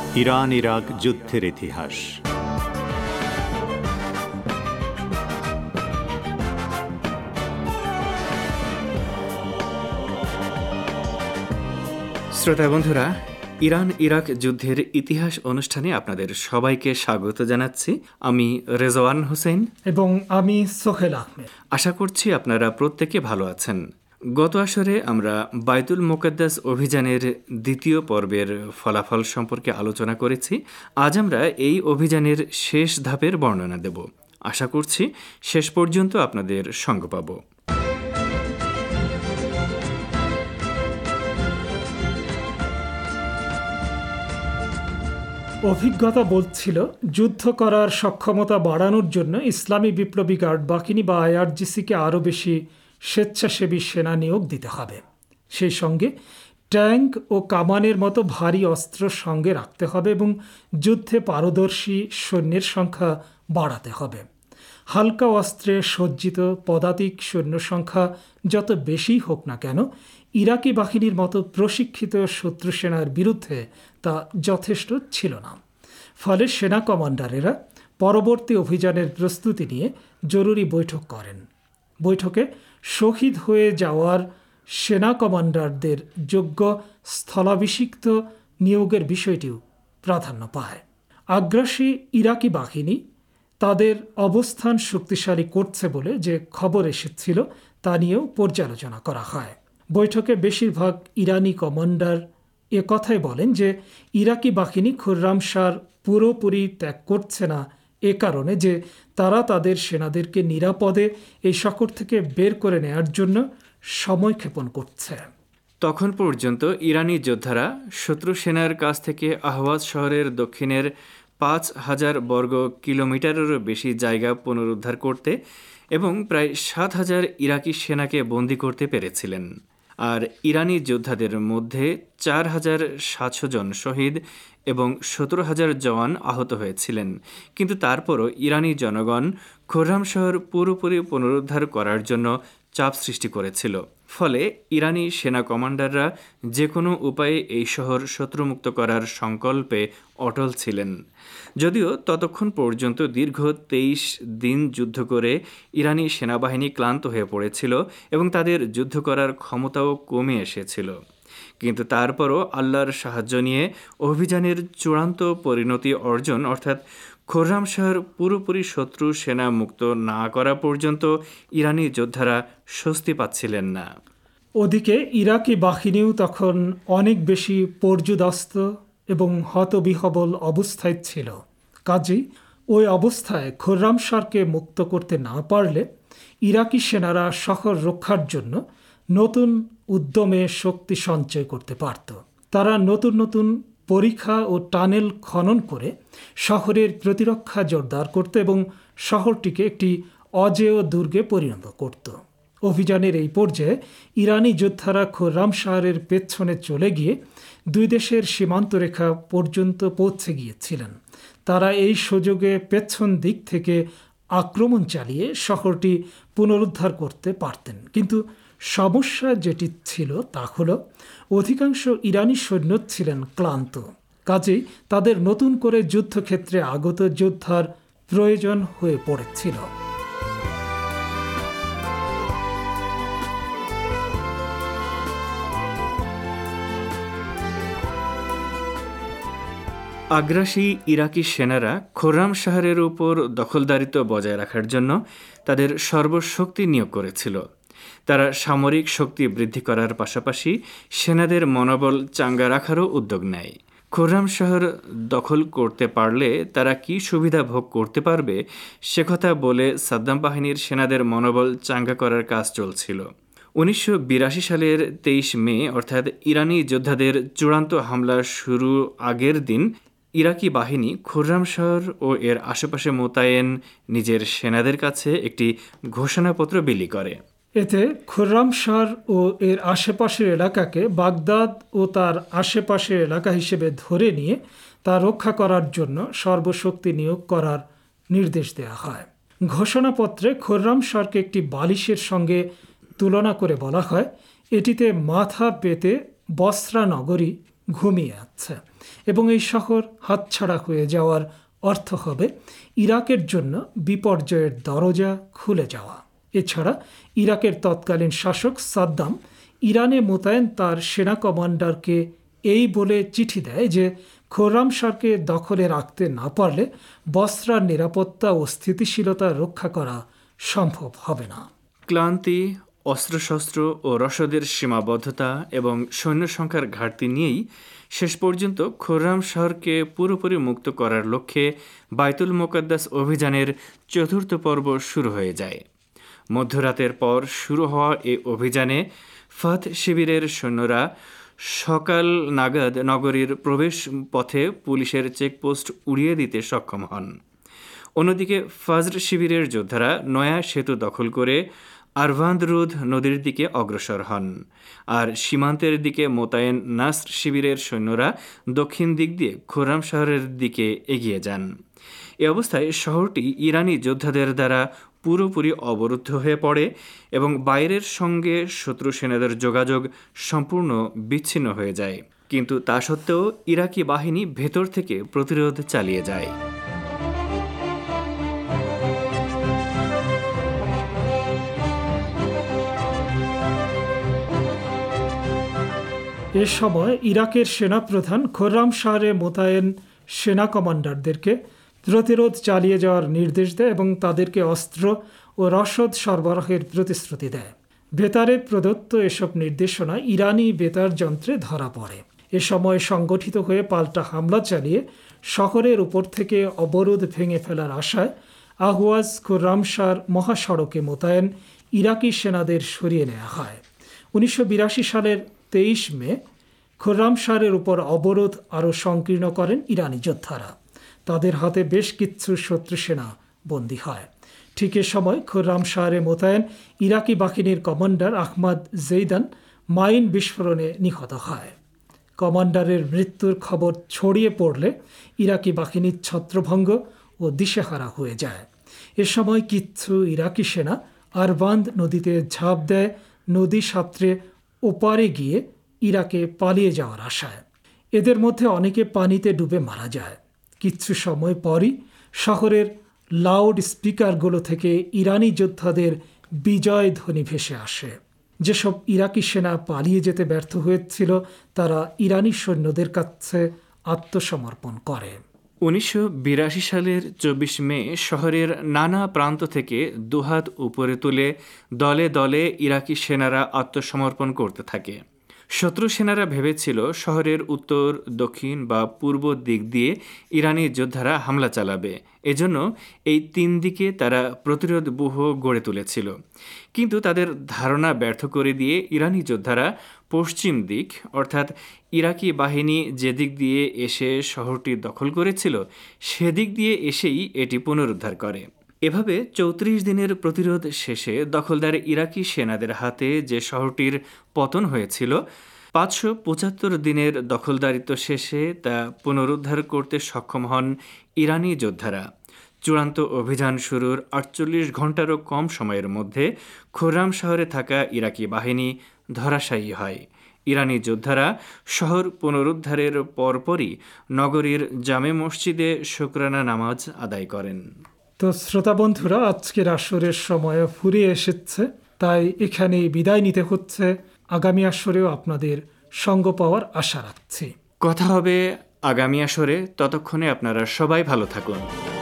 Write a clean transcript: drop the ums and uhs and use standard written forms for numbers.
Iran Iraq যুদ্ধের ইতিহাস। শ্রোতা বন্ধুরা, ইরান ইরাক যুদ্ধের ইতিহাস অনুষ্ঠানে আপনাদের সবাইকে স্বাগত জানাচ্ছি। আমি রেজওয়ান হোসেন এবং আমি সোহেল আহমেদ। আশা করছি আপনারা প্রত্যেকে ভালো আছেন। গত আসরে আমরা বাইতুল মুকাদ্দাস অভিযানের দ্বিতীয় পর্বের ফলাফল সম্পর্কে আলোচনা করেছি। আজ আমরা এই অভিযানের শেষ ধাপের বর্ণনা দেব। আশা করছি শেষ পর্যন্ত আপনাদের সঙ্গ পাব। অভিজ্ঞতা বলছিল, যুদ্ধ করার সক্ষমতা বাড়ানোর জন্য ইসলামী বিপ্লবী গার্ড বাহিনী বা আইআরজিসিকে আরও বেশি স্বেচ্ছাসেবী সেনা নিয়োগ দিতে হবে। সেই সঙ্গে ট্যাঙ্ক ও কামানের মতো ভারী অস্ত্র সঙ্গে রাখতে হবে এবং যুদ্ধে পারদর্শী সৈন্যের সংখ্যা বাড়াতে হবে। হালকা অস্ত্রে সজ্জিত পদাতিক সৈন্য সংখ্যা যত বেশি হোক না কেন, ইরাকি বাহিনীর মতো প্রশিক্ষিত শত্রু সেনার বিরুদ্ধে তা যথেষ্ট ছিল না। ফলে সেনা কমান্ডারেরা পরবর্তী অভিযানের প্রস্তুতি নিয়ে জরুরি বৈঠক করেন। বৈঠকে শহীদ হয়ে যাওয়ার সেনা কমান্ডারদের যোগ্য স্থলাভিষিক্ত নিয়োগের বিষয়টিও প্রাধান্য পায়। আগ্রাসী ইরাকি বাহিনী তাদের অবস্থান শক্তিশালী করছে বলে যে খবর এসেছিল তা নিয়েও পর্যালোচনা করা হয়। বৈঠকে বেশিরভাগ ইরানি কমান্ডার কথাই বলেন যে ইরাকি বাহিনী খুররাম শাহর পুরোপুরি ত্যাগ করছে না, এ কারণে যে তারা তাদের সেনাদেরকে নিরাপদে এই সংকট থেকে বের করে নেয়ার জন্য সময় ক্ষেপণ করছে। তখন পর্যন্ত ইরানি যোদ্ধারা শত্রু সেনার কাছ থেকে আহওয়াজ শহরের দক্ষিণের ৫,০০০ বর্গ কিলোমিটারেরও বেশি জায়গা পুনরুদ্ধার করতে এবং প্রায় ৭,০০০ ইরাকি সেনাকে বন্দী করতে পেরেছিলেন। আর ইরানি যোদ্ধাদের মধ্যে ৪,৭০০ জন শহীদ এবং ১৭,০০০ জওয়ান আহত হয়েছিলেন। কিন্তু তারপরও ইরানি জনগণ খুররাম শহর পুরোপুরি পুনরুদ্ধার করার জন্য চাপ সৃষ্টি করেছিল। ফলে ইরানি সেনা কমান্ডাররা যে কোনো উপায়ে এই শহর শত্রুমুক্ত করার সংকল্পে অটল ছিলেন। যদিও ততক্ষণ পর্যন্ত দীর্ঘ ২৩ দিন যুদ্ধ করে ইরানি সেনাবাহিনী ক্লান্ত হয়ে পড়েছিল এবং তাদের যুদ্ধ করার ক্ষমতাও কমে এসেছিল। কিন্তু তারপরও আল্লাহর সাহায্য নিয়ে অভিযানের চূড়ান্ত পরিণতি অর্জন, অর্থাৎ খুররাম শাহর পুরোপুরি শত্রু সেনা মুক্ত না করা পর্যন্ত ইরানি যোদ্ধারা স্বস্তি পাচ্ছিলেন না। ওদিকে ইরাকি বাহিনীও তখন অনেক বেশি পর্যুদস্ত এবং হতবিহবল অবস্থায় ছিল। কাজেই ওই অবস্থায় খুররাম শাহকে মুক্ত করতে না পারলে ইরাকি সেনারা শহর রক্ষার জন্য নতুন উদ্যমে শক্তি সঞ্চয় করতে পারত। তারা নতুন নতুন পরিখা ও টানেল খনন করে শহরের প্রতিরক্ষা জোরদার করত এবং শহরটিকে একটি অজেয় দুর্গে পরিণত করত। অভিযানের এই পর্যায়ে ইরানি যোদ্ধারা খুররাম শাহরের পেছনে চলে গিয়ে দুই দেশের সীমান্ত রেখা পর্যন্ত পৌঁছে গিয়েছিলেন। তারা এই সুযোগে পেছন দিক থেকে আক্রমণ চালিয়ে শহরটি পুনরুদ্ধার করতে পারতেন। কিন্তু সমস্যা যেটি ছিল তা হল, অধিকাংশ ইরানি সৈন্য ছিলেন ক্লান্ত। কাজেই তাদের নতুন করে যুদ্ধক্ষেত্রে আগত যোদ্ধার প্রয়োজন হয়ে পড়েছিল। আগ্রাসী ইরাকি সেনারা খুররাম শাহরের উপর দখলদারিত্ব বজায় রাখার জন্য তাদের সর্বশক্তি নিয়োগ করেছিল। তারা সামরিক শক্তি বৃদ্ধি করার পাশাপাশি সেনাদের মনোবল চাঙ্গা রাখারও উদ্যোগ নেয়। খুররাম শহর দখল করতে পারলে তারা কি সুবিধা ভোগ করতে পারবে সে কথা বলে সাদ্দাম বাহিনীর সেনাদের মনোবল চাঙ্গা করার কাজ চলছিল। ১৯৮২ সালের ২৩ মে, অর্থাৎ ইরানি যোদ্ধাদের চূড়ান্ত হামলা শুরু আগের দিন, ইরাকি বাহিনী খুররাম শহর ও এর আশেপাশে মোতায়েন নিজের সেনাদের কাছে একটি ঘোষণাপত্র বিলি করে। এতে খুররাম শাহর ও এর আশেপাশের এলাকাকে বাগদাদ ও তার আশেপাশের এলাকা হিসেবে ধরে নিয়ে তা রক্ষা করার জন্য সর্বশক্তি নিয়োগ করার নির্দেশ দেওয়া হয়। ঘোষণাপত্রে খুররাম শাহকে একটি বালিশের সঙ্গে তুলনা করে বলা হয়, এটিতে মাথা পেতে বসরা নগরী ঘুমিয়ে আছে এবং এই শহর হাতছাড়া হয়ে যাওয়ার অর্থ হবে ইরাকের জন্য বিপর্যয়ের দরজা খুলে যাওয়া। এছাড়া ইরাকের তৎকালীন শাসক সাদ্দাম ইরানে মোতায়েন তার সেনা কমান্ডারকে এই বলে চিঠি দেয় যে খোরামশাহকে দখলে রাখতে না পারলে বসরার নিরাপত্তা ও স্থিতিশীলতা রক্ষা করা সম্ভব হবে না। ক্লান্তি, অস্ত্রশস্ত্র ও রসদের সীমাবদ্ধতা এবং সৈন্য সংখ্যার ঘাটতি নিয়েই শেষ পর্যন্ত খোররাম শহরকে পুরোপুরি মুক্ত করার লক্ষ্যে বাইতুল মুকাদ্দাস অভিযানের চতুর্থ পর্ব শুরু হয়ে যায়। মধ্যরাতের পর শুরু হওয়া এই অভিযানে ফাত শিবিরের সৈন্যরা সকাল নাগাদ নগরীর প্রবেশ পথে পুলিশের চেকপোস্ট উড়িয়ে দিতে সক্ষম হন। অন্যদিকে ফাজর শিবিরের যোদ্ধারা নয়া সেতু দখল করে আরভান্দ-রুদ নদীর দিকে অগ্রসর হন, আর সীমান্তের দিকে মোতায়েন নাসর শিবিরের সৈন্যরা দক্ষিণ দিক দিয়ে খোরাম শহরের দিকে এগিয়ে যান। এ অবস্থায় শহরটি ইরানি যোদ্ধাদের দ্বারা পুরোপুরি অবরুদ্ধ হয়ে পড়ে এবং বাইরের সঙ্গে শত্রু সেনাদের যোগাযোগ সম্পূর্ণ বিচ্ছিন্ন হয়ে যায়। কিন্তু তা সত্ত্বেও ইরাকি বাহিনী ভেতর থেকে প্রতিরোধ চালিয়ে যায়। এ সময় ইরাকের সেনাপ্রধান খোররাম শাহরে মোতায়েন সেনা কমান্ডারদেরকে প্রতিরোধ চালিয়ে যাওয়ার নির্দেশ দেয় এবং তাদেরকে অস্ত্র ও রসদ সরবরাহের প্রতিশ্রুতি দেয়। বেতারে প্রদত্ত এসব নির্দেশনা ইরানি বেতার যন্ত্রে ধরা পড়ে। এ সময় সংগঠিত হয়ে পাল্টা হামলা চালিয়ে শহরের উপর থেকে অবরোধ ভেঙে ফেলার আশায় আহওয়াজ খোররাম শাহর মহাসড়কে মোতায়েন ইরাকি সেনাদের সরিয়ে নেওয়া হয়। 1982 সালের 23 মে খোররাম শাহরের উপর অবরোধ আরও সংকীর্ণ করেন ইরানি যোদ্ধারা। তাদের হাতে বেশ কিছু শত্রু সেনা বন্দী হয়। ঠিক এ সময় খোররাম শাহরে মোতায়েন ইরাকি বাহিনীর কমান্ডার আহমদ জেইদান মাইন বিস্ফোরণে নিহত হয়। কমান্ডারের মৃত্যুর খবর ছড়িয়ে পড়লে ইরাকি বাহিনীর ছত্রভঙ্গ ও দিশেহারা হয়ে যায়। এ সময় কিছু ইরাকি সেনা আরবান্দ নদীতে ঝাঁপ দেয়, নদী সাঁতরে ওপারে গিয়ে ইরাকে পালিয়ে যাওয়ার আশায়। এদের মধ্যে অনেকে পানিতে ডুবে মারা যায়। কিছু সময় পরই শহরের লাউড স্পিকারগুলো থেকে ইরানি যোদ্ধাদের বিজয় ধ্বনি ভেসে আসে। যেসব ইরাকি সেনা পালিয়ে যেতে ব্যর্থ হয়েছিল তারা ইরানি সৈন্যদের কাছে আত্মসমর্পণ করে। 1982 সালের 24 মে শহরের নানা প্রান্ত থেকে দুহাত উপরে তুলে দলে দলে ইরাকি সেনারা আত্মসমর্পণ করতে থাকে। শত্রু সেনারা ভেবেছিল শহরের উত্তর, দক্ষিণ বা পূর্ব দিক দিয়ে ইরানি যোদ্ধারা হামলা চালাবে। এজন্য এই 3 দিকে তারা প্রতিরোধ ব্যূহ গড়ে তুলেছিল। কিন্তু তাদের ধারণা ব্যর্থ করে দিয়ে ইরানি যোদ্ধারা পশ্চিম দিক অর্থাৎ ইরাকি বাহিনী যেদিক দিয়ে এসে শহরটি দখল করেছিল সেদিক দিয়ে এসেই এটি পুনরুদ্ধার করে। এভাবে 34 দিনের প্রতিরোধ শেষে দখলদার ইরাকি সেনাদের হাতে যে শহরটির পতন হয়েছিল 575 দিনের দখলদারিত্ব শেষে তা পুনরুদ্ধার করতে সক্ষম হন ইরানি যোদ্ধারা। চূড়ান্ত অভিযান শুরুর 48 ঘন্টারও কম সময়ের মধ্যে খোররাম শহরে থাকা ইরাকি বাহিনী ধরাশায়ী হয়। ইরানি যোদ্ধারা শহর পুনরুদ্ধারের পরপরই নগরীর জামে মসজিদে শুকরানা নামাজ আদায় করেন। তো শ্রোতা বন্ধুরা, আজকের আসরের সময় ফুরিয়ে এসেছে, তাই এখানেই বিদায় নিতে হচ্ছে। আগামী আসরেও আপনাদের সঙ্গ পাওয়ার আশা রাখছি। কথা হবে আগামী আসরে। ততক্ষণে আপনারা সবাই ভালো থাকুন।